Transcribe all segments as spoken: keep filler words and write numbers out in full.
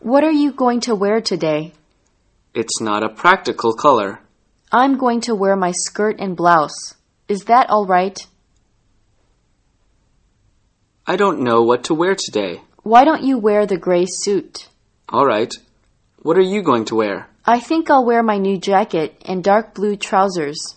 What are you going to wear today? It's not a practical color. I'm going to wear my skirt and blouse. Is that all right? I don't know what to wear today. Why don't you wear the gray suit? All right. What are you going to wear? I think I'll wear my new jacket and dark blue trousers.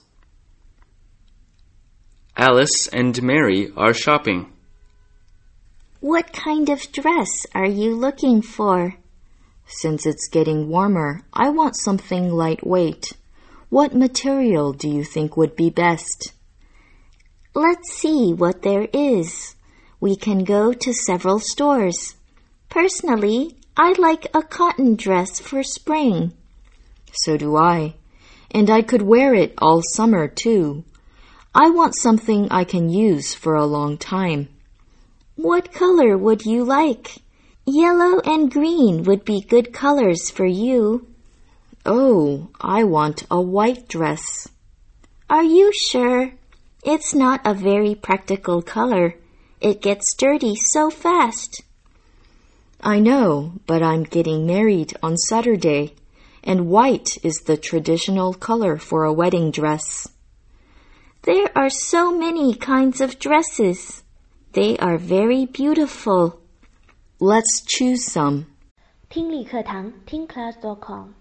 Alice and Mary are shopping. What kind of dress are you looking for? Since it's getting warmer, I want something lightweight. What material do you think would be best? Let's see what there is. We can go to several stores. Personally, I like a cotton dress for spring. So do I. And I could wear it all summer, too. I want something I can use for a long time. What color would you like? Yellow and green would be good colors for you. Oh, I want a white dress. Are you sure? It's not a very practical color. It gets dirty so fast. I know, but I'm getting married on Saturday, and white is the traditional color for a wedding dress. There are so many kinds of dresses. They are very beautiful. Let's choose some. 听力课堂听 class dot com